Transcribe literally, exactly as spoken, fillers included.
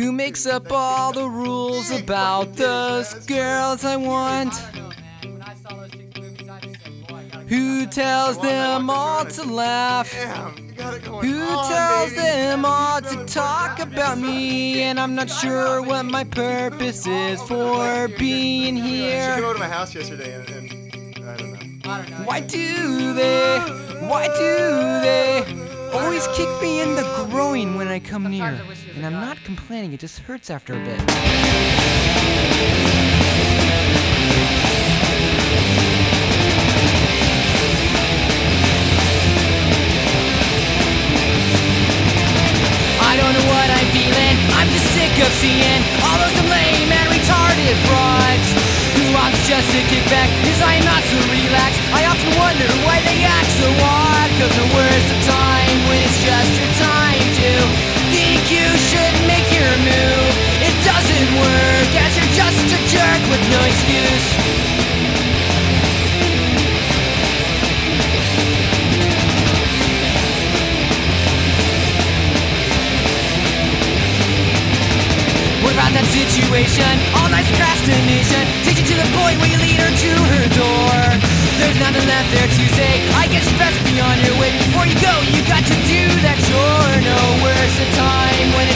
Who makes up all the rules about those girls I want? Who tells them all to laugh? Who tells them all to talk about me? And I'm not sure what my purpose is for being She here. came over to my house yesterday and, and I don't know. Why do they? Why do they always kick me in the groin when I come near? And I'm not complaining, it just hurts after a bit. I don't know what I'm feeling, I'm just sick of seeing all those lame and retarded frauds who wants just to kick back, cause I'm not so relaxed. I often wonder why they act so odd, cause the worst of time when it's just your time to think you should make your move. It doesn't work as you're just a jerk with no excuse. What about that situation? All night procrastination takes you to the point where you lead her to her door. There's nothing left there to say, I guess best be on your way. Before you go, you got to do that chore. No worse a time when